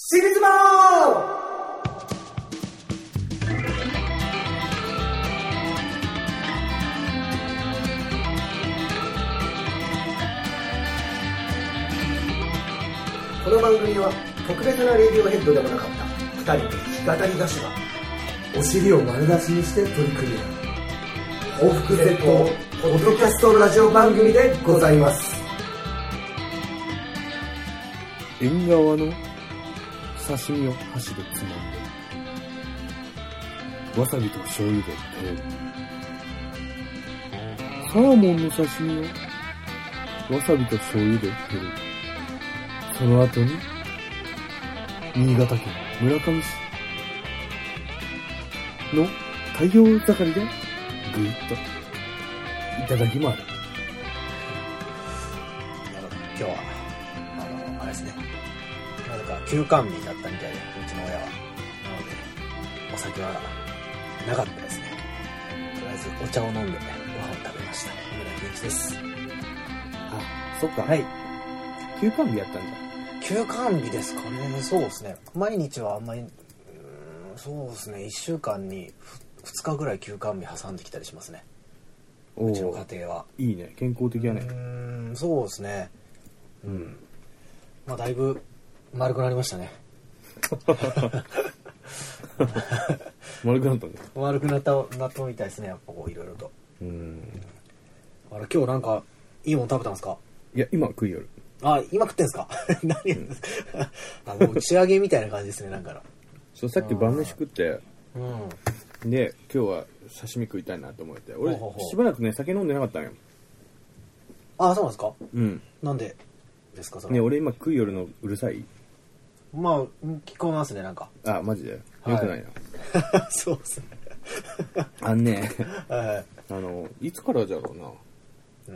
シリズモこの番組は特別なレディオヘッドでもなかった2人の弾き語り歌手がお尻を丸出しにして取り組み報復絶倒ポッドキャストラジオ番組でございます。 縁側の刺身を箸でつまんでわさびと醤油で食べる。サーモンの刺身をわさびと醤油で食べる。その後に新潟県村上市の太陽盛りでぐいっといただきまる。 今日はあれですね、なぜか休館日だったみたいで、うちの親は。なのでお酒はなかったですね。とりあえずお茶を飲んでご飯を食べました。梅田健一です。 あ、そっか。 はい。 休館日やったんだ。 休館日ですかね。そうですね。毎日はあんまり、そうですね。1週間に2日ぐらい休館日挟んできたりしますね。うちの家庭は。 いいね。健康的やね。 そうですね。うん。まあだいぶ丸くなりましたね。 丸くなったね。 丸くなったみたいですね。やっぱこういろいろと。あれ今日なんかいいもの食べたんですか？ いや今食いよる。 あ、今食ってんすか？何やんですか？あ、もう打ち上げみたいな感じですね、なんかの。 そう、さっき晩飯食って、で今日は刺身食いたいなと思って、俺しばらくね酒飲んでなかったんよ。 あ、そうなんですか？なんでですかそれ？ ね、俺今食いよるのうるさい？ まあ聞こえますね、なんか。 あ、マジで？よくないな。そうっすね。 あんね、 はい。 いつからじゃろうな。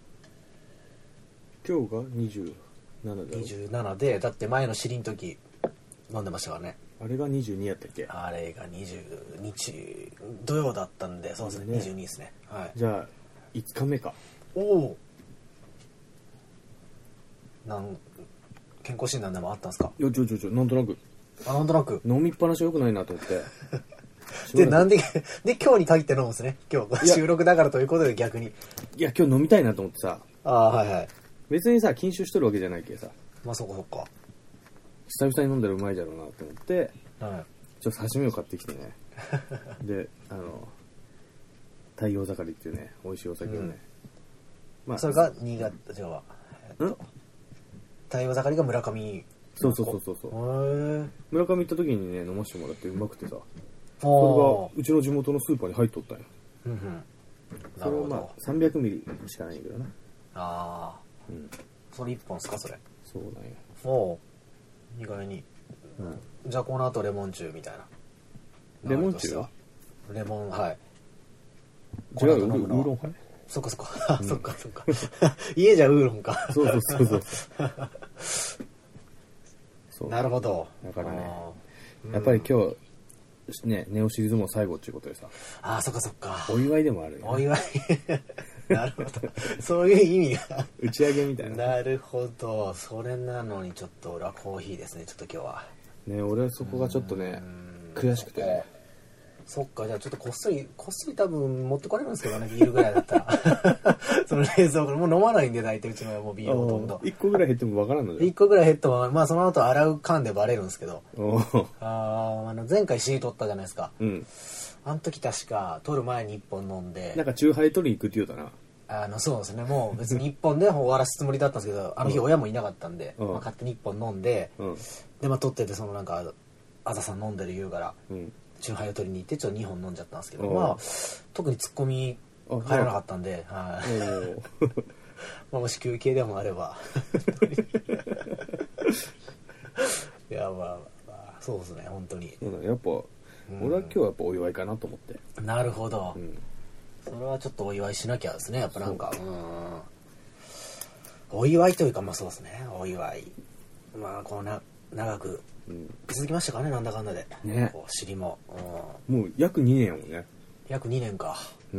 今日が27だろ。 27で、だって前の尻の時飲んでましたからね。 あれが22やったっけ？あれが20日土曜だったんで、そうですね、22ですね。はい。 じゃあ5日目か。 おお。健康診断でもあったんですか？ いやなんとなく。 なんとなく。 飲みっぱなしは良くないなと思って。 で、なんで今日に限って飲むんですね。今日収録だからということで逆に。 いや今日飲みたいなと思ってさ。 はいはい。 別にさ禁酒しとるわけじゃないけどさ。 まあそっかそっか。 久々に飲んだらうまいだろうなと思って、 はい、 ちょっと刺身を買ってきてね。で太陽盛りっていうね美味しいお酒をね。 まあそれが新潟違うわ。太陽盛りが村上。 そう。村上行った時にね飲ませてもらってうまくてさ。それがうちの地元のスーパーに入っとったんよ。それはまあ300ミリしかないんだけどな。 それ1本っすかそれ？ そうなんや。 意外に。じゃあこの後レモンチューみたいな。 レモンチューは？ レモン、はい。 違うよ、ウーロンハイ？ そっか。そっか。家じゃウーロンか。 そう。 なるほど。 だからね、やっぱり今日ねネオシリーズも最後っていうことでさ。 そっか。 お祝いでもあるよ、ね。 お祝い。なるほど。そういう意味が。 打ち上げみたいな。 なるほど。それなのにちょっと俺はコーヒーですね。ちょっと今日は。 ね、俺はそこがちょっとね悔しくてね。 そっか、じゃあちょっとこっそり多分持ってこれるんですけどね、ビールぐらいだったら。その冷蔵庫もう飲まないんで、大体うちの親もビールほとんど。 1個ぐらい減ってもわからんのじゃん。 1個ぐらい減っても、まあその後洗う缶でバレるんですけど。前回 C 取ったじゃないですか。あの時確か取る前に1本飲んで。 なんかチューハイ取りに行くって言うたな。 そうですね、もう別に1本で終わらすつもりだったんですけど、あの日親もいなかったんで、勝手に1本飲んで、で、取ってて、そのなんか、あざさん飲んでる言うから、チューハイを取りに行ってちょっと2本飲んじゃったんですけど、まあ特にツッコミ入らなかったんで、もし休憩でもあれば。いや、まあそうですね、本当に。 やっぱ俺は今日はやっぱお祝いかなと思って。 なるほど。それはちょっとお祝いしなきゃですね、やっぱなんか。お祝いというか、まあそうですね、お祝い。まあこう長く続きましたかね、なんだかんだで。ね。尻も。 もう約2年やもんね。 約2年か。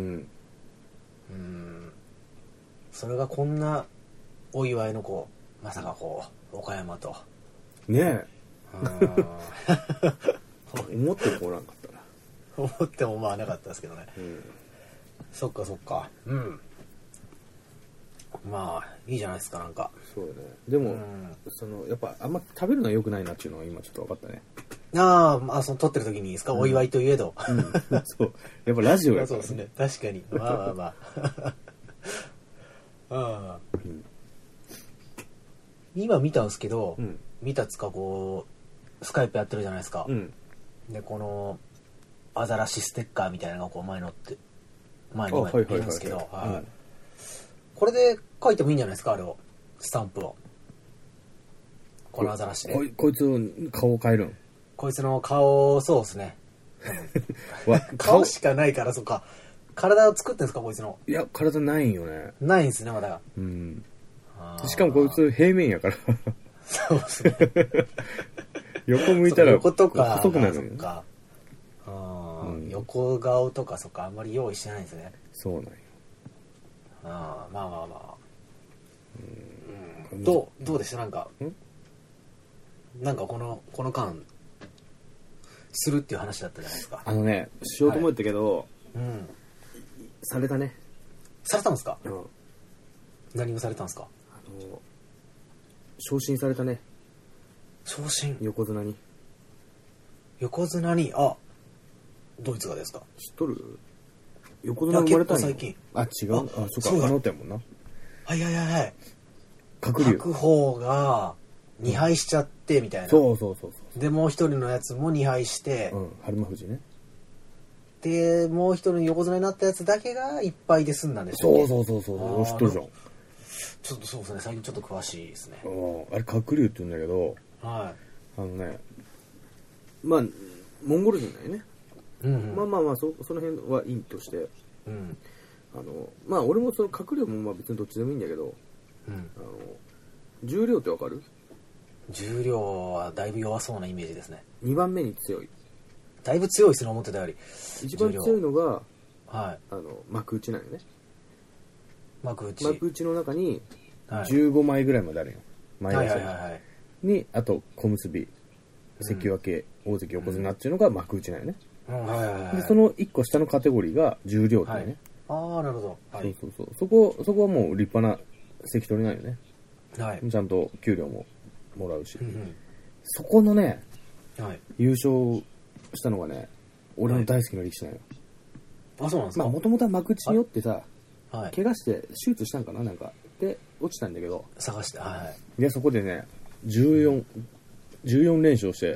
それがこんなお祝いのまさか岡山と。 ねえ。 思ってもおらんかったな。 思っても思わなかったですけどね。そっかそっか。まあいいじゃないですか、なんか。 そうだね。でも、やっぱあんま食べるのは良くないなっていうのは今ちょっと分かったね。 その撮ってる時にですか、お祝いといえど。 そう。やっぱラジオやから、 そうですね。確かに。まあ。今見たんですけど、見たつかこう、スカイプやってるじゃないですか。で、この、アザラシステッカーみたいなのがこう前にいるんですけど、これで書いてもいいんじゃないですか、あれを。スタンプを。このアザラシで。 こいつの顔を変えるん？ こいつの顔、そうですね。顔しかないから、そっか。体を作ってんですか、こいつの。 いや、体ないんよね。 ないんですね、まだ。 しかもこいつ平面やから。 そうですね。 横向いたら横とか細くなるよね。 横顔とかそっか、あんまり用意してないんですね。 そうなんよ。 まあ。どうでした、なんかこの間するっていう話だったじゃないですか。 しようと思ったけど、されたね。 されたんですか？何をされたんですか？ 昇進されたね。 昇進？ 横綱に。 ドイツがですか？ 知っとる？横綱生まれたんよ。 最近。 違う。そっか、あの点もんな。 はい。 鶴竜。 白鵬が2敗しちゃってみたいな。 そう。 でもう一人のやつも2敗して、 春馬富士ね。 でもう一人の横綱になったやつだけが1敗で済んだんでしょ。 そう。知っとるじゃん。 ちょっとそうですね、最近ちょっと詳しいですね。 あれ鶴竜って言うんだけど、まあモンゴル人だよね。まあその辺はいいとして、まあ俺もその鶴竜もまあ別にどっちでもいいんだけど、重量ってわかる？ 重量はだいぶ弱そうなイメージですね。 2番目に強い。 だいぶ強いですね、思ってたより。 一番強いのが幕内なんよね。 幕内の中に15枚ぐらいまであるよ。前にあと小結、関脇、大関、横綱っていうのが幕内なんよね。でその1個下のカテゴリーが重量っていうね。 なるほど。 そう。そこはもう立派な関取なんよね。ちゃんと給料ももらうし。そこのね、優勝したのがね、俺の大好きな力士なんよ。 そうなんですか？ もともとは幕内によってさ、怪我して手術したんかな、なんかで落ちたんだけど、 探して、 でそこでね14連勝して、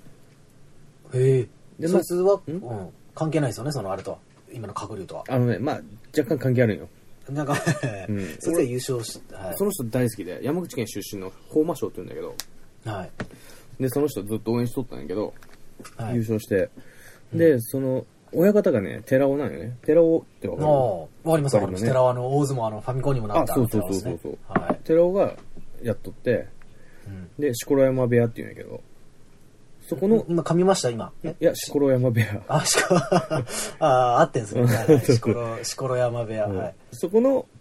でそいつは関係ないですよね、そのあれと今の鶴竜とは。 若干関係あるんよ。 なんかそいつが優勝して、 その人大好きで、山口県出身の豊真将って言うんだけど、でその人ずっと応援しとったんやけど、優勝して、でその親方がね、寺尾なんよね。寺尾ってわかる？ わかります。寺尾大相撲ファミコンにもなった。 そう。寺尾がやっとって、で錣山部屋っていうんやけど、そこの今噛みました今。 いや錣山部屋。 合ってんすね。錣山部屋。 そこの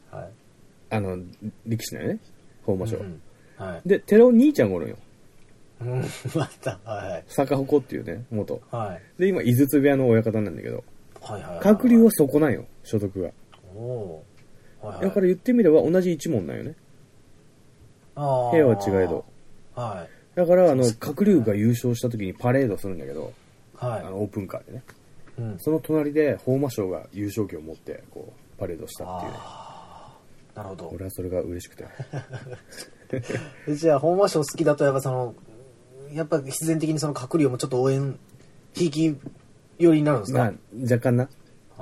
力士なんよね。豊真将。で寺尾兄ちゃんがおるんよ。 また、 坂鉾っていうね、元。で、今、井筒部屋の親方なんだけど、鶴竜はそこなんよ、所属が。だから言ってみれば同じ一門なんよね。部屋は違えど。だから、鶴竜が優勝した時にパレードするんだけど、オープンカーでね。その隣で、豊真将が優勝旗を持って、こう、パレードしたっていうね。 なるほど。 俺はそれが嬉しくて。 じゃあ、豊真将好きだと、やっぱ必然的にその鶴竜もちょっと応援ひいき寄りになるんですか？ 若干な。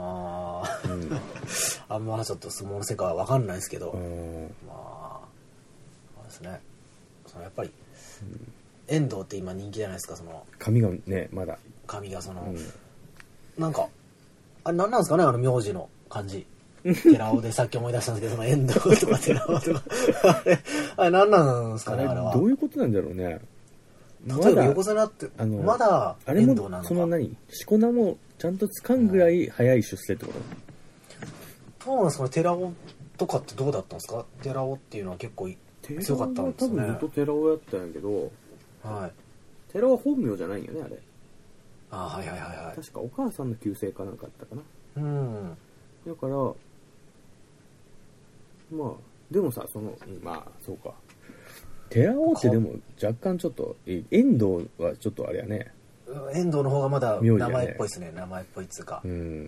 あんまちょっと相撲の世界は分かんないですけど、そうですね。やっぱり遠藤って今人気じゃないですか、その髪がね、まだ髪がなんか何なんですかね、名字の感じ。寺尾でさっき思い出したんですけど、その遠藤とか寺尾とかあれ何なんですかね、あれは。 どういうことなんだろうね。 例えば横綱ってまだ遠藤なのか。 そのしこ名もちゃんとつかんぐらい早い出世ってこと？ どうなんですかね。寺尾とかってどうだったんですか？寺尾っていうのは結構強かったんですね。 多分ずっと寺尾やったんやけど、 寺は本名じゃないよねあれ。 ああはいはいはいはい。 確かお母さんの旧姓かなんかあったかな。 うん。 だからまあでもさまあそうか。寺尾ってでも若干ちょっと遠藤はちょっとあれやね。 遠藤の方がまだ名前っぽいですね。名前っぽいっつうか。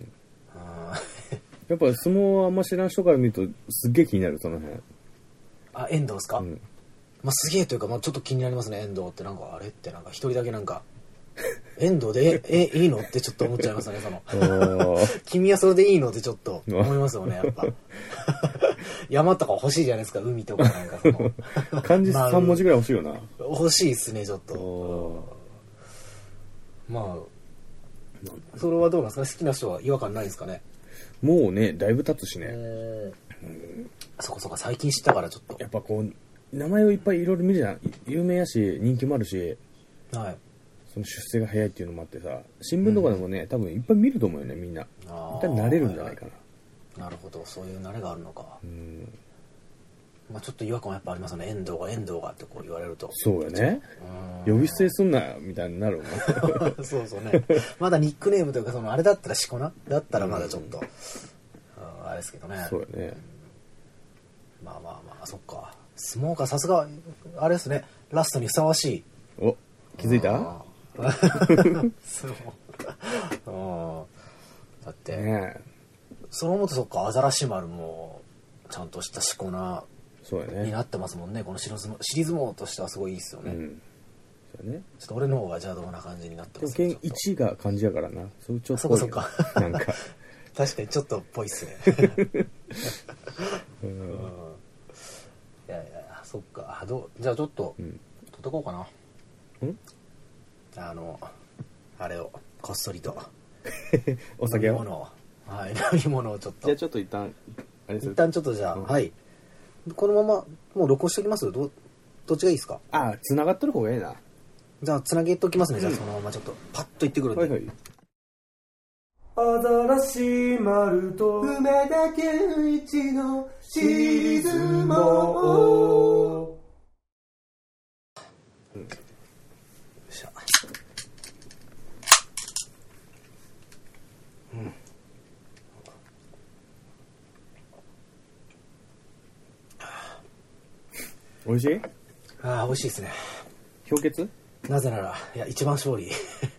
やっぱ相撲あんま知らん人から見るとすっげえ気になるその辺。 あ、遠藤ですか？まあすげえというか、まあちょっと気になりますね。遠藤ってなんかあれってなんか一人だけなんか遠藤でいいのってちょっと思っちゃいますね。君はそれでいいのってちょっと思いますよねやっぱ。山とか欲しいじゃないですか、海とかなんか漢字3文字ぐらい欲しいよな。 欲しいっすねちょっと。まあそれはどうなんですかね。好きな人は違和感ないですかね。 もうねだいぶ経つしね。 そこそこ最近知ったからちょっとやっぱこう名前をいっぱいいろいろ見るじゃん。有名やし人気もあるし、 はい、 その出世が早いっていうのもあってさ、新聞とかでもね、多分いっぱい見ると思うよねみんな。一旦慣れるんじゃないかな。 なるほど、そういう慣れがあるのか。まあちょっと違和感はやっぱありますね。遠藤がってこう言われると。 そうよね。呼び捨てすんなよみたいになるもん。 そうそうね。まだニックネームというかあれだったらしこなだったらまだちょっと、あれですけどね。 そうよね。 まあそっか。相撲か、さすがあれですね。ラストにふさわしい。 お、気づいた？ 相撲。だって、 ね、 そのもとそっか、アザラシ丸もちゃんとしたしこなになってますもんね。この尻相撲としてはすごいいいですよね。そうね。ちょっと俺の方が邪道な感じになってます。 でも剣1が漢字やからな。 そうか。なんか確かにちょっとっぽいっすね。いやそっか。じゃあちょっと取ってこうかな。あれをこっそりとお酒を飲み物をちょっと。 じゃあちょっと一旦ちょっとじゃあ、はい。このままもう録音しておきます？どっちがいいですか？ 繋がってる方がいいな。 じゃあ繋げておきますね。じゃあそのままちょっとパッと言ってくるんで。 はいはい。 アザラシ丸と梅田健一の尻相撲。 美味しい？ 美味しいですね。 氷結？ なぜなら一番勝利。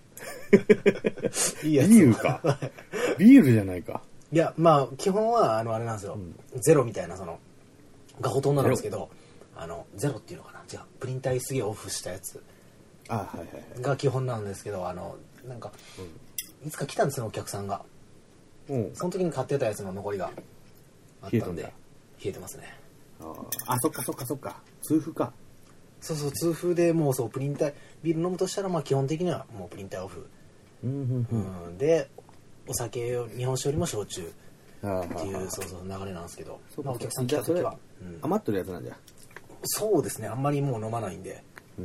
いいやつ。ビールか。ビールじゃないか。 いやまあ基本はあれなんですよ。ゼロみたいながほとんどなんですけど、ゼロっていうのかな。じゃあプリン体すげえオフしたやつ。が基本なんですけど、なんかいつか来たんですよお客さんが。その時に買ってたやつの残りがあったんで冷えてますね。 そっか痛風か。 そう痛風でもうそうプリン体ビール飲むとしたらまあ基本的にはもうプリン体オフでお酒を日本酒よりも焼酎っていう流れなんですけど、まあお客さん来た時は余ってるやつなんじゃ。 そうですね、あんまりもう飲まないんで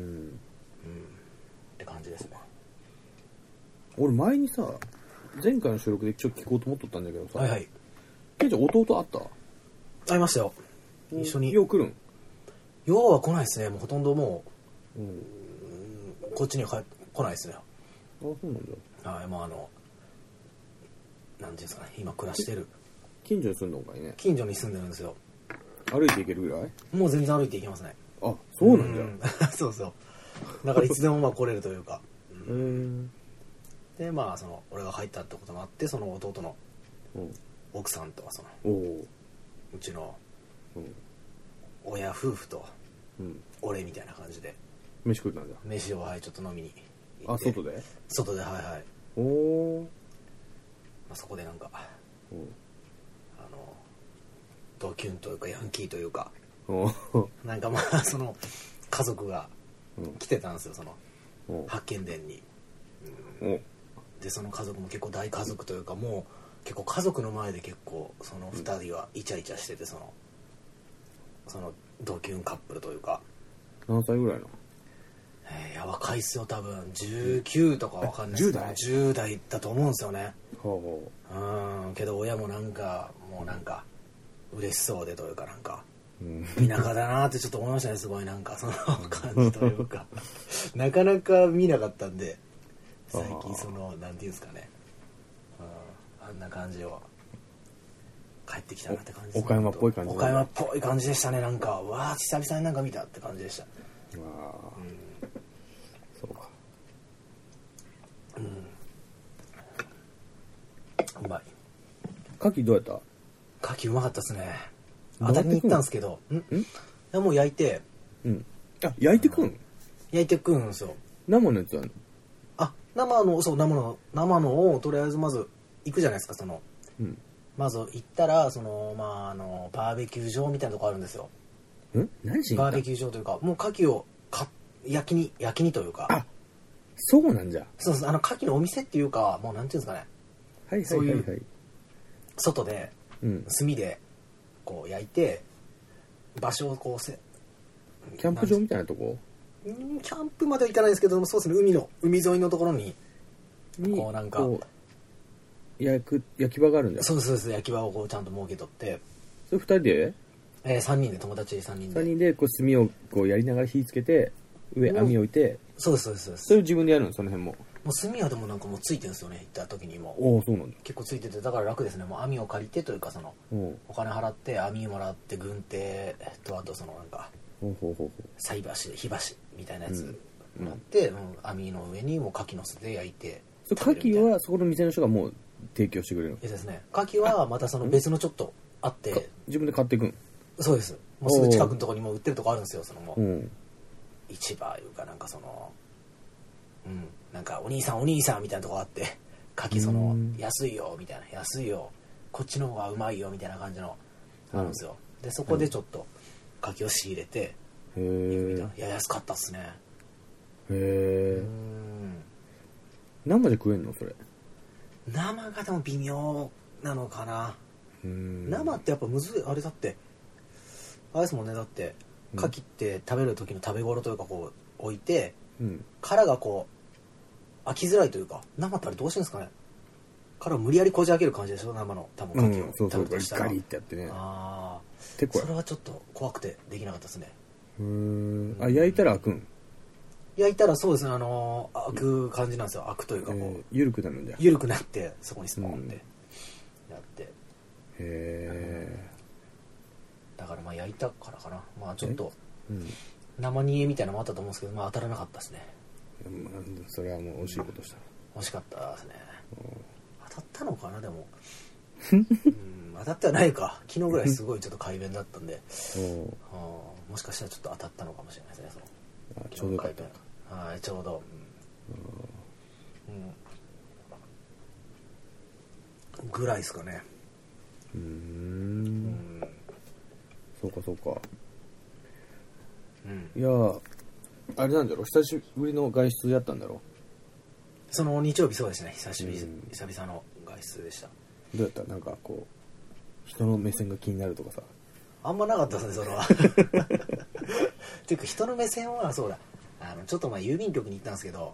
って感じですね。 俺前にさ前回の収録で一応聞こうと思っとったんだけどさ、ケンちゃん弟あった？ 会いましたよ。一緒に。 よう来るん？ ようは来ないですね。もうほとんどもう、こっちには来ないですね。 そうなんだ。 はい、まあなんていうんですかね、今暮らしてる近所に住んでんかいね。 近所に住んでるんですよ。 歩いて行けるぐらい？ もう全然歩いて行けますね。 そうなんだ。 そうだからいつでもまあ来れるというか。でまあ俺が入ったってこともあって、その弟の奥さんとはうちの親夫婦と俺みたいな感じで飯食ったんだ。 飯をちょっと飲みに行って。外でそこでなんかドキュンというかヤンキーというかなんかまあ家族が来てたんですよ、発見伝に。でその家族も結構大家族というか、もう結構家族の前で結構その2人はイチャイチャしてて、そのドキュンカップルというか。 何歳ぐらいの？ いや若いっすよ、多分19とかわかんないですけど10代だと思うんですよね。けど親もなんかもうなんか嬉しそうでというか、なんか田舎だなってちょっと思いましたね。すごいなんかその感じというかなかなか見なかったんで最近そのなんていうんですかね、あんな感じを帰ってきたなって感じですね。 岡山っぽい感じ。 岡山っぽい感じでしたね。なんかわあ久々になんか見たって感じでした。 そうか。 うまい。 牡蠣どうやった？ 牡蠣うまかったですね。当たりに行ったんですけど、もう焼いて。 あ、焼いてくん？ 焼いてくんですよ。 生のやつあるの？ あ、生のをとりあえずまず行くじゃないですか。その、まず行ったらそのバーベキュー場みたいなとこあるんですよ。 何しに行った？ バーベキュー場というかもう牡蠣を焼きにというか。 あ、そうなんじゃ。 そうです。牡蠣のお店っていうかもうなんていうんですかね。 はいはいはいはい。 外で炭でこう焼いて場所をこうキャンプ場みたいなとこ？ キャンプまでは行かないんですけど、そうですね、海沿いのところにこうなんか焼き場があるんだよ。 そう焼き場をこうちゃんと設けとって。 それ2人で ？3人で、友達3人で。 3人でこう炭をこうやりながら火つけて上網置いて。 そうです。 それ自分でやるの？その辺も。 もう炭はでもなんかもうついてるんですよね、行った時にも。 そうなんだ。 結構ついてて、だから楽ですね。もう網を借りてというか、そのお金払って網もらって軍手とあとそのなんか菜箸火箸みたいなやつもらって、網の上にもう牡蠣のせて焼いて。 牡蠣はそこの店の人がもう提供してくれるの？ ですね。牡蠣はまたその別のちょっとあって自分で買っていくん？ そうです。もうすぐ近くのところにも売ってるとこあるんですよ。そのもう市場いうかなんかそのなんかお兄さんみたいなとこあって、牡蠣その安いよみたいな、安いよこっちの方がうまいよみたいな感じのあるんですよ。でそこでちょっと牡蠣を仕入れて行くみたいな。いや安かったっすね。 へえ。生で食えんのそれ？ 生がでも微妙なのかな。生ってやっぱむずい。あれだってあれですもんね。だって牡蠣って食べる時の食べ頃というかこう置いて、殻がこう開きづらいというか、生ってあれどうしてるんですかね。殻を無理やりこじ開ける感じでしょ、生の多分牡蠣を食べるとしたら。 ガリってやってね。 それはちょっと怖くてできなかったですね。 焼いたら開くん？ 焼いたらそうですね、開く感じなんですよ。開くというかこう緩くなるんだよ。 緩くなってそこにスポンってやって。だからまあ焼いたからかな。まあちょっと生煮えみたいなのもあったと思うんですけど、まあ当たらなかったですね。 それはもう惜しいことした。 惜しかったですね。当たったのかなでも。当たってはないか。昨日ぐらいすごいちょっと快便だったんで、もしかしたらちょっと当たったのかもしれないですね。 ちょうどよかった。 はい、ちょうど。ぐらいですかね。 そうか。いやあれなんだろう、久しぶりの外出やったんだろう。その日曜日そうですね、久々の外出でした。 どうやった？なんかこう人の目線が気になるとかさ。あんまなかったですね、それは。っていうか人の目線はそうだ、ちょっと前郵便局に行ったんですけど、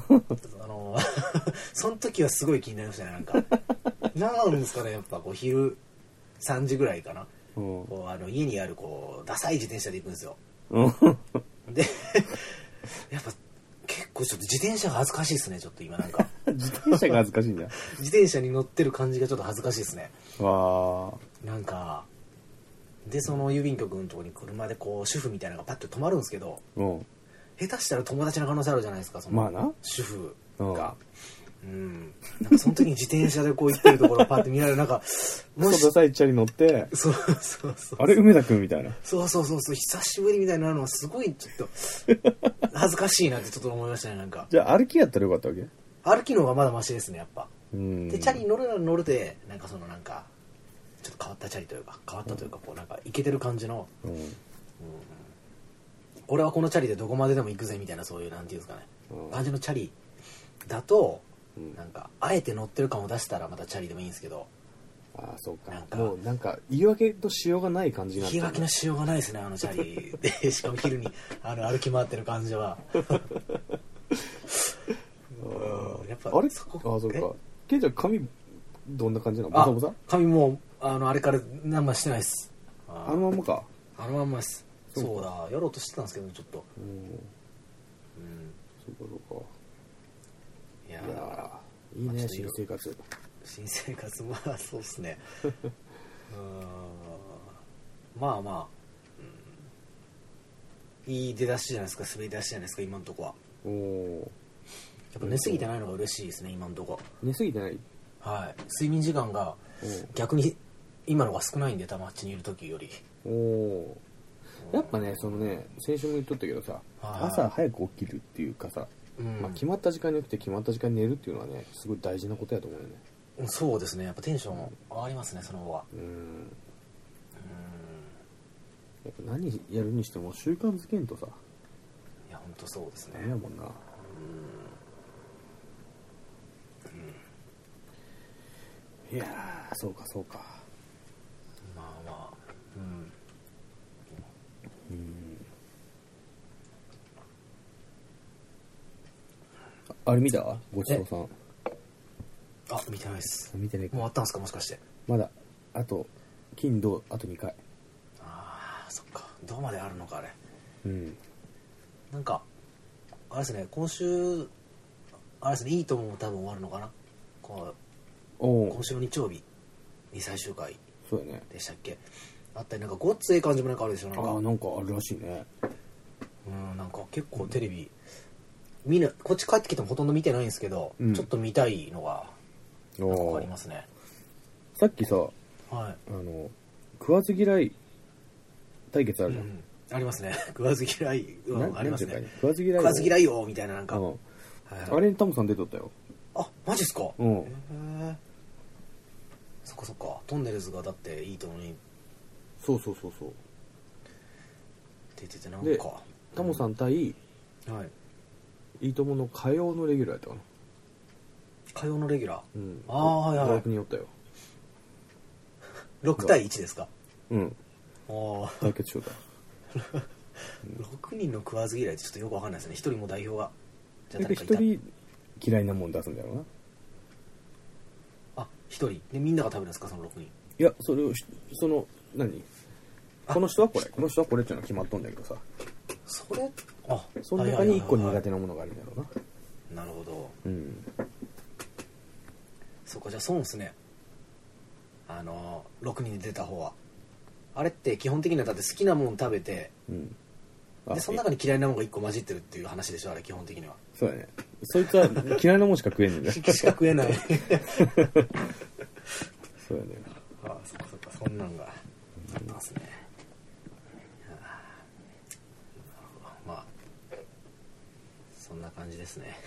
その時はすごい気になりましたね。なんかなんですかね、やっぱこう昼3時ぐらいかな、こう家にあるこうダサい自転車で行くんですよ。でやっぱ結構ちょっと自転車が恥ずかしいですね。ちょっと今なんか自転車が恥ずかしいんだ。 自転車に乗ってる感じがちょっと恥ずかしいですね。なんかでその郵便局のところに車でこう主婦みたいなのがパッと止まるんですけど、下手したら友達の可能性あるじゃないですか、その主婦が。なんかその時に自転車でこう行ってるところをパッと見られる、なんかもしダサいチャリ乗って、 そうあれ梅田くんみたいな、 そう久しぶりみたいなのはすごいちょっと恥ずかしいなってちょっと思いましたね。なんかじゃあ歩きやったらよかったわけ？ 歩きの方がまだマシですね、やっぱ。でチャリに乗るなら乗るで、なんかそのなんかちょっと変わったチャリというかこうなんかイケてる感じの、俺はこのチャリでどこまででも行くぜみたいな、そういうなんていうんですかね、感じのチャリだと、なんかあえて乗ってる感を出したらまたチャリでもいいんですけど。 そうか。もうなんか言い訳としようがない感じになった。 言い訳のしようがないですね、チャリでしかも昼に歩き回ってる感じは。やっぱあれそうか。ケンちゃん髪どんな感じなの？ボサボサ？ 髪もうあれから何もしてないです。 あのまんまか。 あのまんまです。そうだ、やろうとしてたんですけどちょっと。 いいね、新生活。 新生活、まあそうっすね。まあまあ、いい出だしじゃないですか、滑り出しじゃないですか、今のとこは。おお。やっぱ寝すぎてないのが嬉しいですね、今のとこ。 寝すぎてない？ はい。睡眠時間が逆に今のが少ないんで、タマッチにいる時より。 おお。やっぱね、そのね、先週も言っとったけどさ、朝早く起きるっていうかさ、まあ、決まった時間に起きて決まった時間に寝るっていうのはね、すごい大事なことやと思うよね。 そうですね、やっぱテンション上がりますね、その後は。 やっぱ何やるにしても習慣づけんとさ。 いや、ほんとそうですね。 やもんな。いやー、そうかそうか。 まあまあ、 あれ見た？ごちそうさん。 あ、見てないっす。 見てないか。 もうあったんすか、もしかして。 まだ、あと、金土、あと2回。 ああ、そっか。どこまであるのか、あれ。なんか、あれですね、今週、あれですね、いいとも多分終わるのかな。今週の日曜日に最終回そうやねでしたっけ。あったり、なんかごっつええ感じもなんかあるでしょ。 なんかあるらしいね。 なんか結構テレビ、みんなこっち帰ってきてもほとんど見てないんですけど、ちょっと見たいのがなんかありますね。 さっきさ、 はい、 食わず嫌い対決あるじゃん。 ありますね。食わず嫌い、ありますね。 食わず嫌い食わず嫌いよみたいな、なんか、 あれにタモさん出とったよ。 あ、マジっすか。そっかそっか。トンネルズがだっていいと思うに。 そう出てて、なんでかタモさん対いいともの火曜のレギュラーやったかな。 火曜のレギュラー。ああ、はいはい。 6人おったよ。 6対1ですか。 対決しようだ。 6人の食わず嫌いってちょっとよくわかんないですね。1人も代表が。 じゃあ1人嫌いなもん出すんだろうな。 あ、1人でみんなが食べるんですか、その6人。 いや、それを何、この人はこれ、この人はこれっていうのは決まっとんだけどさ、その中に1個苦手なものがあるんだろうな。 なるほど。そこじゃ損っすね。6人で出た方はあれって基本的にはだって好きなもん食べて、でその中に嫌いなもんが1個混じってるっていう話でしょ、あれ基本的には。 そうだね。そいつは嫌いなもんしか食えんねんね。 しか食えない。 そうやね。 ああ、そっかそっか、そんなんがあったんですね。まあそんな感じですね。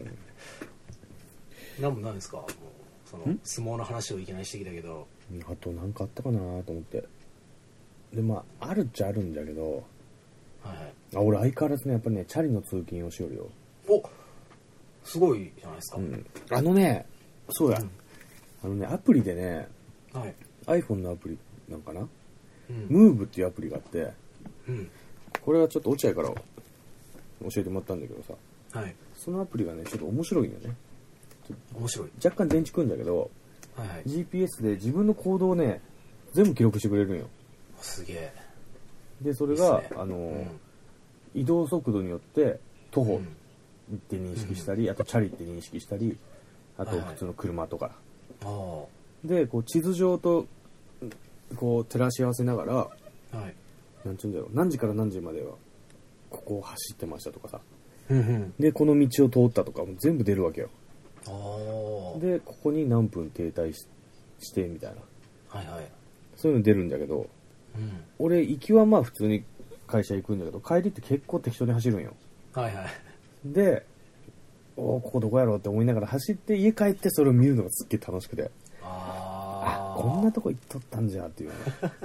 なんですか、もうその相撲の話をいきなりしてきたけど。 あと何かあったかなと思って。でまああるっちゃあるんだけど、俺相変わらずね、やっぱりね、チャリの通勤をしよるよ。 お、すごいじゃないですか。 そうや、アプリでね、iPhone のアプリなんかな、Move っていうアプリがあって、これはちょっと落合から教えてもらったんだけどさ、そのアプリがね、ちょっと面白いよね。 面白い。 若干電池くんだけど、GPS で自分の行動をね、全部記録してくれるんよ。 すげえ。 でそれが移動速度によって徒歩って認識したり、あとチャリって認識したり、あと普通の車とか、でこう地図上とこう照らし合わせながら、なんちゅうんだろう、何時から何時まではここを走ってましたとかさ、でこの道を通ったとかも全部出るわけよ。でここに何分停滞してみたいな、そういうの出るんだけど、俺行きはまあ普通に会社行くんだけど、帰りって結構適当に走るんよ。でここどこやろうって思いながら走って家帰ってそれを見るのがすっげえ楽しくて、こんなとこ行っとったんじゃっていう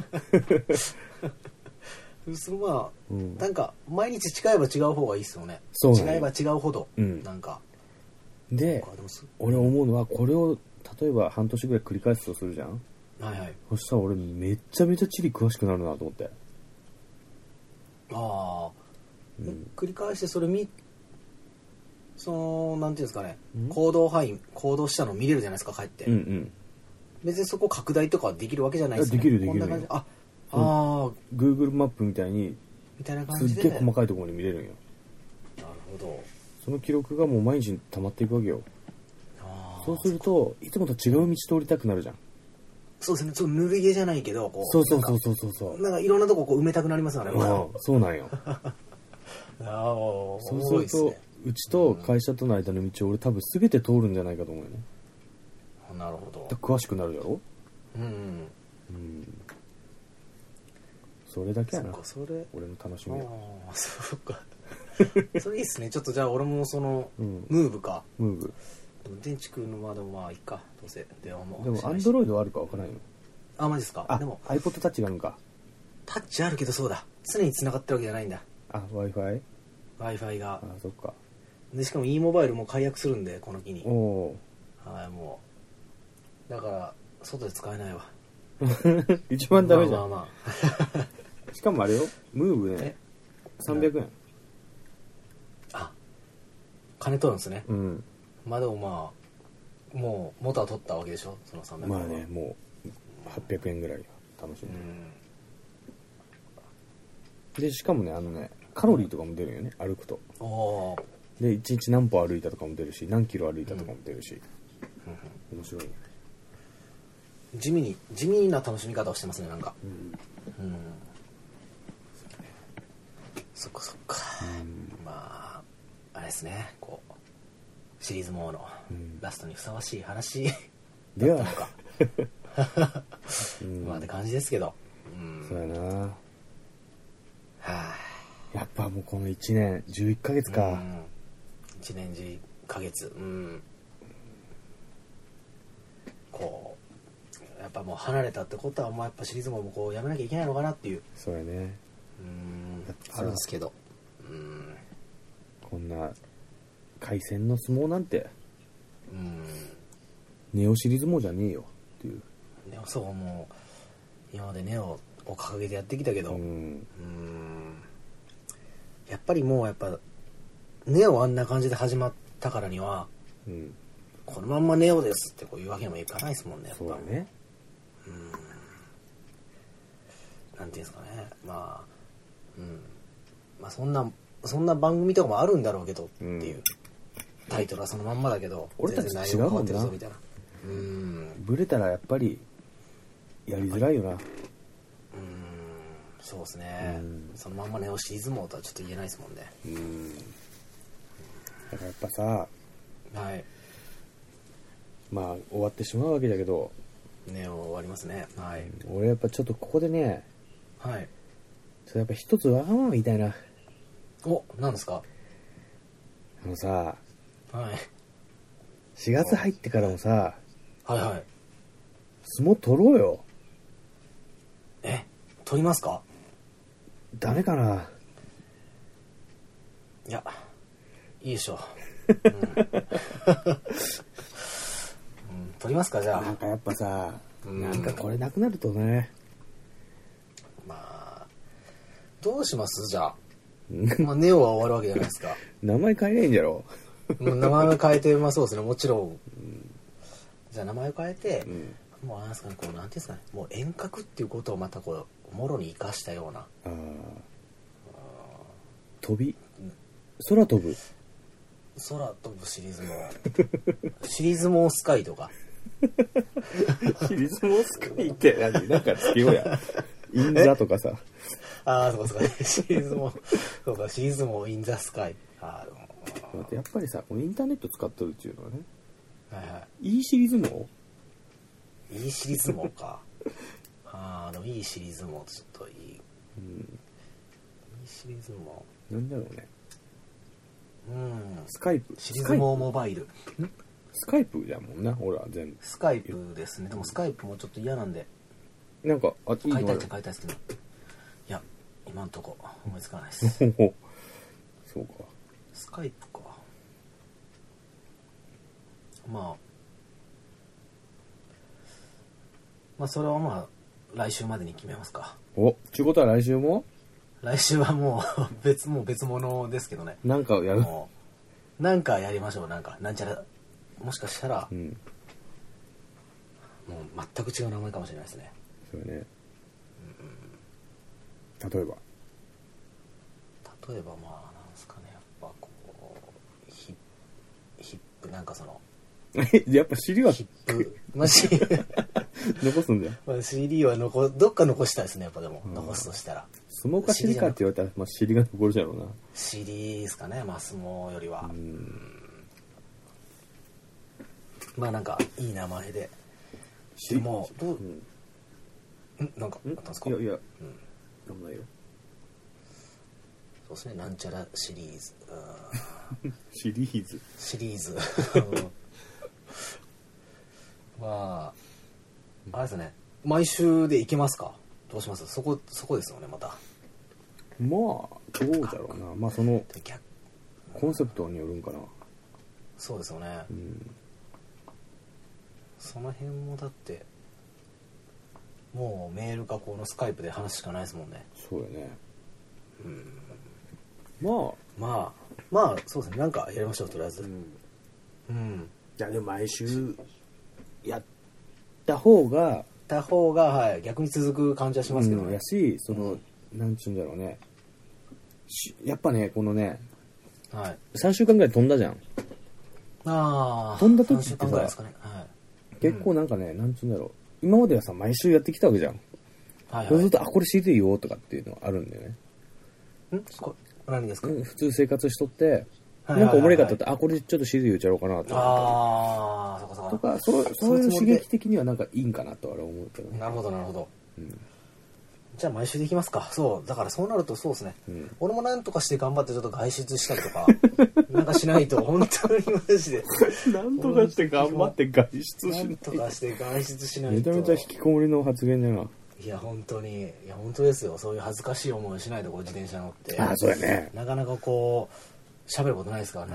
ね。 そのまあ、なんか毎日違えば違う方がいいっすよね。違えば違うほど、なんかで俺思うのは、これを例えば半年ぐらい繰り返すとするじゃん。そしたら俺めちゃめちゃ地理詳しくなるなと思って。繰り返してそれなんていうんですかね、行動したの見れるじゃないですか、帰って。別にそこ拡大とかできるわけじゃないですね。 できるできる。 こんな感じ。 Google マップみたいにすっげえ細かいところに見れるんよ。 なるほど。 その記録がもう毎日溜まっていくわけよ。 そうするといつもと違う道通りたくなるじゃん。 そうですね、ちょっとぬるい毛じゃないけど、こう。 そうなんかいろんなとここう埋めたくなりますよね。 そうなんよ。そうすると、うちと会社との間の道を俺多分全て通るんじゃないかと思うよね。 なるほど。 詳しくなるだろ。それだけやな。 それ俺の楽しみ。 そうか。それいいっすね。ちょっとじゃあ俺もそのムーブか。 ムーブ。 電池食うのはでもまあいいか。どうせ電話も。 でもアンドロイドはあるかわからないよ。 あ、マジですか。 でも iPod タッチがあるんか。 タッチあるけどそうだ。常に繋がってるわけじゃないんだ。 Wi-Fi が。 そっか。 でしかも e モバイルも解約するんでこの機に。もうだから外で使えないわ。 一番ダメじゃん。しかもあれよ、ムーブね、300円。 金取るんですね。まあでもまあもう元は取ったわけでしょ、その300円。 まあね、もう800円ぐらい楽しんで。でしかもね、カロリーとかも出るよね、歩くと。で1日何歩歩いたとかも出るし、何キロ歩いたとかも出るし、面白いね。 地味な楽しみ方をしてますね、なんか。そっか。まああれですね、こうシリーズものラストにふさわしい話ではまあって感じですけど。 そうやな。やっぱもうこの1年11ヶ月か。 1年11ヶ月。こうやっぱもう離れたってことはもうやっぱシリーズもこうやめなきゃいけないのかなっていう。 そうやね。 あるんですけど。 こんな海鮮の相撲なんてネオシリーズもじゃねえよっていう。 そう、もう今までネオを掲げてやってきたけど、やっぱりもうネオあんな感じで始まったからには、このまんまネオですってこういうわけにもいかないですもんね。やっぱそうだね。 なんていうんですかね、まあそんな番組とかもあるんだろうけどっていう、タイトルはそのまんまだけど、 俺たち違うもんな。ブレたらやっぱりやりづらいよな。 そうですね。そのまんまネオシリーズもとはちょっと言えないですもんね。 だからやっぱさ、まあ終わってしまうわけだけど、 ネオ終わりますね。 俺やっぱちょっとここでね、やっぱ一つわがまま言いたいな。 何ですか？ さ、4月入ってからもさ、相撲取ろうよ。 取りますか？ ダメかな。 いや、いいでしょ取りますか、じゃあ。 なんかやっぱさ、なんかこれなくなるとね。 まあどうしますじゃあ。まあネオは終わるわけじゃないですか。 名前変えないんじゃろ。 名前を変えて、まあそうですね、もちろん。じゃあ名前を変えて、もうなんですかね、こうなんていうんですかね、もう遠隔っていうことをまたこうもろに生かしたような。 空飛ぶシリーズもシリーズもスカイとか。 シリーズもスカイってなんかつけようや。インザとかさ。 そうかシリーズもそうか、シリーズもインザスカイ。 やっぱりさ、このインターネット使っとるっていうのはね。いいシリーズもいいシリーズもか。でもいいシリーズもちょっといい。いいシリーズもなんだろうね。スカイプシリーズもモバイル。 スカイプじゃもんな、俺は全部。 スカイプですね。でもスカイプもちょっと嫌なんで。 なんかいいの買いたいっちゃ買いたいですけど。いや、今んとこ思いつかないです。 そうか。 スカイプか。まあそれはまあ来週までに決めますか。 ちゅうことは来週はもう別物ですけどね。 なんかやる。 なんかやりましょう。なんちゃら、もしかしたら、もう全く違う名前かもしれないですね。 そうね。例えばまあなんですかね、やっぱこうヒップなんかそのやっぱ尻はまあ、 残すんだよ。 まあ、尻はどっか残したいですね、やっぱでも、残すとしたら。 相撲か尻かって言われたら、まあ、尻が残るじゃろうな。 尻ですかね、まあ相撲よりは。まあなんかいい名前で。でもなんかあったんですか？ いや、なんもないよ。 そうですね、なんちゃらシリーズ。 シリーズ。まああれですね、毎週で行けますか？どうします？そこですよね、また。 まあどうだろうな。まあそのコンセプトによるんかな。 そうですよね。その辺もだってもうメールかこのスカイプで話すしかないですもんね。 そうよね。 まあそうですね、なんかやりましょうとりあえず。 いやでも毎週やった方がはい、逆に続く感じはしますけどね。 やし、その、なんちゅうんだろうね。やっぱね、このね、 はい、 3週間ぐらい飛んだじゃん。飛んだ時ってさ、結構なんかね、なんちゅうんだろう。今まではさ、毎週やってきたわけじゃん。そうすると、これ CD よとかっていうのがあるんだよね。 何ですか？ 普通生活しとって、なんかおもれかったって、これちょっと CD 言っちゃろうかなと思ったりとか、そういう刺激的にはなんかいいんかなとは思うけどね。 なるほど。じゃあ毎週できますか。そうだからそうなるとそうですね、俺もなんとかして頑張ってちょっと外出したりとかなんかしないと本当にマジでなんとかして頑張って外出しないなんとかして外出しないと。 めちゃめちゃ引きこもりの発言じゃな。 いや本当ですよ。そういう恥ずかしい思いをしないとこう自転車乗って、 そうやね、 なかなかこう喋ることないですからね。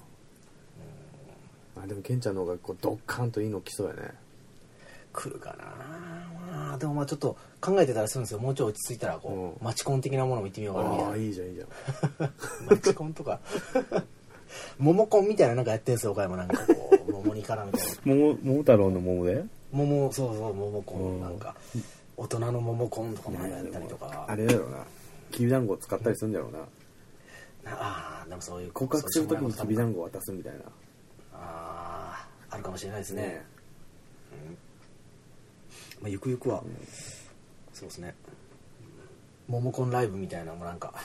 でもケンちゃんの方がこうドッカンといいの来そうやね。 来るかな。でもまあちょっと考えてたらするんですよ。もうちょい落ち着いたらこう、マチコン的なものを見てみようかなみたいな。 いいじゃんマチコンとかモモコンみたいななんかやってんですよ、岡山。なんかこう桃にからみたいな桃太郎の桃でそう桃コン、なんか大人の桃コンとかもやったりとか。 あれだろうな、きびだんごを使ったりするんだろうな。 でもそういう告白するときにきびだんごを渡すみたいな。 あるかもしれないですね。まあ、ゆくゆくは、そうですね、モモコンライブみたいなのもなんか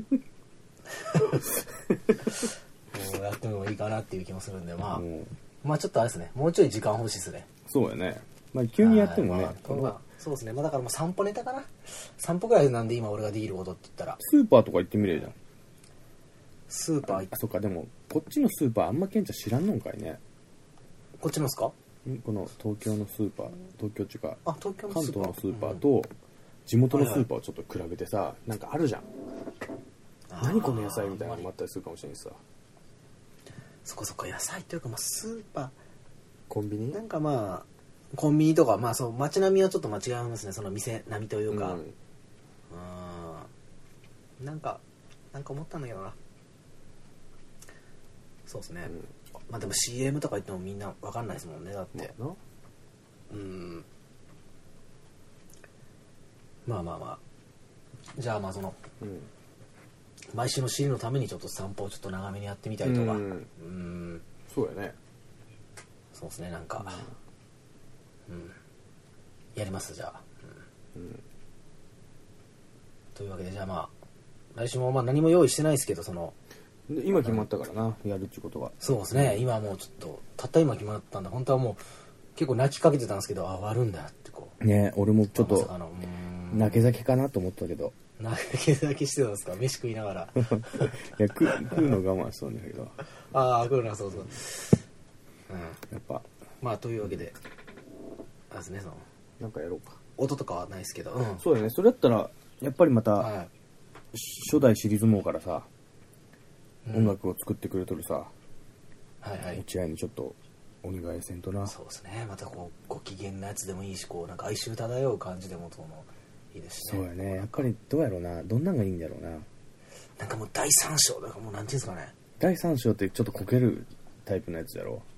やってもいいかなっていう気もするんで、まあちょっとあれですね、もうちょい時間欲しいですね。 そうやね、まあ急にやってもね、 そうですね、だからもう散歩ネタかな。散歩ぐらいなんで今俺ができることって言ったらスーパーとか行ってみれじゃん。 スーパーそっか、でもこっちのスーパーあんまケンちゃん知らんのんかいね。 こっちのですか？ この東京のスーパー、東京っていうか関東のスーパーと地元のスーパーをちょっと比べてさ、なんかあるじゃん。何この野菜みたいなのもあったりするかもしれないしさ。 そこ野菜というか、まあスーパー、 コンビニなんかまあコンビニとか、まあそう街並みはちょっと間違いますね。その店並みというか、なんか思ったんだけどな。そうですね、まあでも CM とか言ってもみんな分かんないですもんね、だって。まあじゃあまあその、毎週のシールのためにちょっと散歩をちょっと長めにやってみたりとか。 そうやね。 そうですね、なんかやりますじゃあ。というわけで、じゃあまあ来週もまあ何も用意してないですけど、その今決まったからな、やるってことは。 そうですね、今もうちょっとたった今決まったんで、本当はもう結構泣きかけてたんですけど、終わるんだってこうね。俺もちょっと泣け酒かなと思ったけど、 泣け酒してたんですか？飯食いながらいや食うの我慢しそうだけど食うのはそうやっぱまあというわけであれですね、そのなんかやろうか。 音とかはないですけど、 そうだね。それだったらやっぱりまた、初代シリーズモーからさ、音楽を作ってくれとるさ、落合にちょっとお願いせんとな。 そうですね、またこうご機嫌なやつでもいいし、こうなんか哀愁漂う感じでもいいですしね。 そうやね、やっぱりどうやろうな、どんなんがいいんだろうな。 なんかもう第三章だからもうなんていうんですかね、 第三章ってちょっとこけるタイプのやつだろ。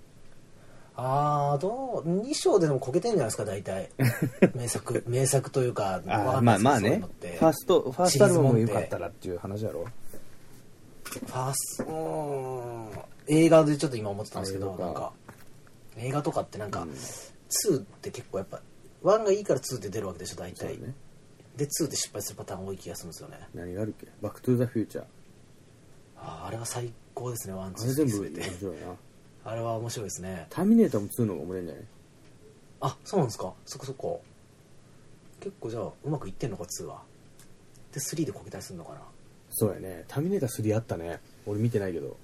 2章でもこけてんじゃないですか大体名作というか。 まあね、ファーストアルバムも良かったらっていう話やろ。 映画でちょっと今思ってたんですけど、なんか映画とかってなんか、2って結構やっぱ1がいいから2って出るわけでしょ大体、ね、で2で失敗するパターン多い気がするんですよね。 何があるっけ？バックトゥーザフューチャー。 あれは最高ですね。1、2、3 あれ全部面白いな。 あれは面白いですね。 ターミネーターも2の方が面白いんじゃない？ あ、そうなんですか。そこそこ結構じゃあうまくいってんのか2は。で3でこけたりするのかな。 そうやね。ターミネーター3あったね。俺見てないけど。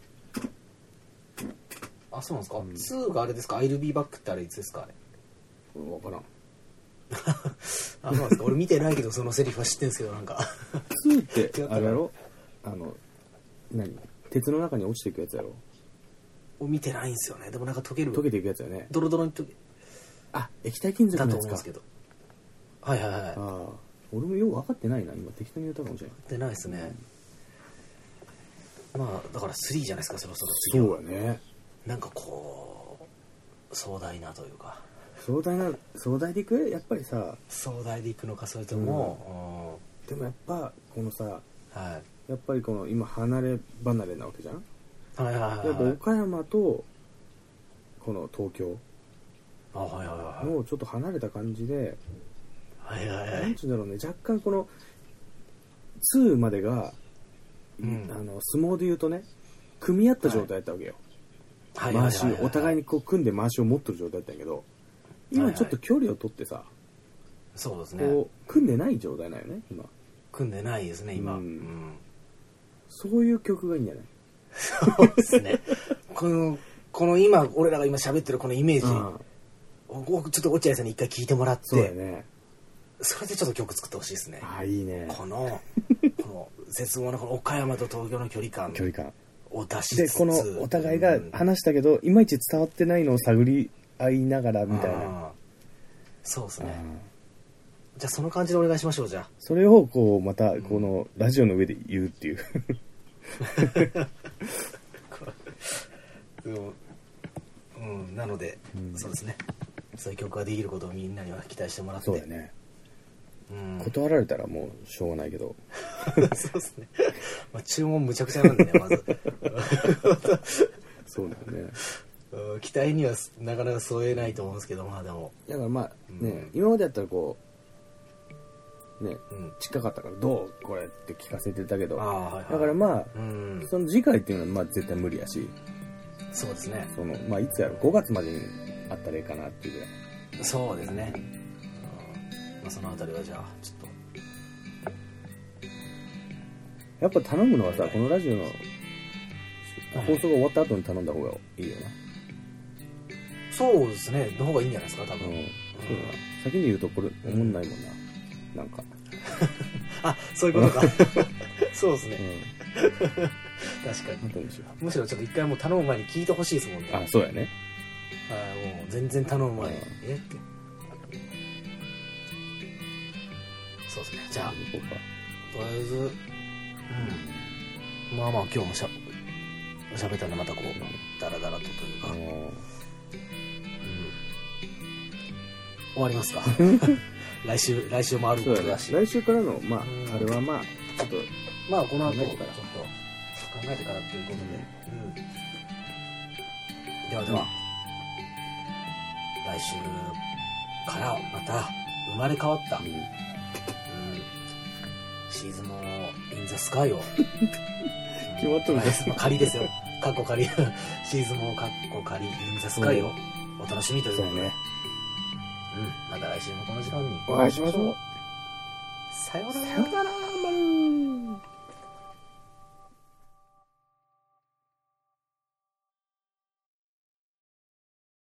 あ、そうなんですか、2があれですか。I'll be back ってあれいつですか？あれ分からん。 あ、そうなんですか。俺見てないけどそのセリフは知ってるんですけど、なんか 2ってあれやろ、何鉄の中に落ちていくやつやろ。 見てないんですよね。でもなんか溶けていくやつやね。 ドロドロに溶け、 あ、液体金属のやつか。 だと思うんですけど。はいはいはい。 ああ、俺もよく分かってないな。今適当に言ったかもしれない。 分かってないですね、まあだから3じゃないですか、そろそろ次は。そうやね。 なんかこう壮大なというか、 壮大でいく？やっぱりさ、 壮大でいくのか、それとも、 でもやっぱこのさ、 はい、 やっぱりこの今離れ離れなわけじゃん。 はいはいはい、 やっぱ岡山とこの東京のちょっと離れた感じで、 はいはいはい、 なんていうんだろうね、若干この2までが、相撲で言うとね、組み合った状態だったわけよ。はい、回し、お互いにこう組んで回しを持ってる状態だったけど、今ちょっと距離を取ってさ、 そうですね、 こう組んでない状態なんよね今。 組んでないですね今、 そういう曲がいいんじゃない？ そうですねこの今俺らが今喋ってるこのイメージ、ちょっと落合さんに一回聞いてもらって、 そうだね、 それでちょっと曲作ってほしいですね。 あ、いいね。 この絶望のこの岡山と東京の距離感を出しつつ、 でこのお互いが話したけど、いまいち伝わってないのを探り合いながらみたいな。 そうですね。じゃあその感じでお願いしましょう。じゃあそれをこうまたこのラジオの上で言うっていうなので、そうですね、そういう曲ができることをみんなには期待してもらって。 そうだね、断られたらもうしょうがないけどそうですね、まあ、注文むちゃくちゃなんでねまずそうだよね、 期待にはなかなか添えないと思うんですけど、まあでもだからまあね、今までやったらこうね、近かったからどうこれって聞かせてたけど、だからまあ、その次回っていうのはまあ絶対無理やし、 そうですね、 まあいつやろ、5月までにあったらいいかなっていうぐらい。 そうですね、まあ、そのあたりはじゃあちょっとやっぱ頼むのはさ、このラジオの放送が終わった後に頼んだ方がいいよな。 そうですね、の方がいいんじゃないですか多分。そうだな、 先に言うとこれ思んないもんな、なんかあ、そういうことかそうですね、確かに。むしろちょっと一回もう頼む前に聞いてほしいですもんね。 あ、そうやね、 もう全然頼む前にってそうですね。じゃあとりあえずまあまあ今日も喋ったんで、またこうダラダラとというか、終わりますか来週もあることだし、 来週からのまああれはまあちょっとまあこの後ちょっと考えてからということで、ではでは来週からまた生まれ変わった、シーズンもインザスカイを決まったんです。 仮ですよ。カッコ仮シーズンもカッコ仮インザスカイをお楽しみということで、ね、また来週もこの時間にお会いしましょう。 さようなら。 さようなら。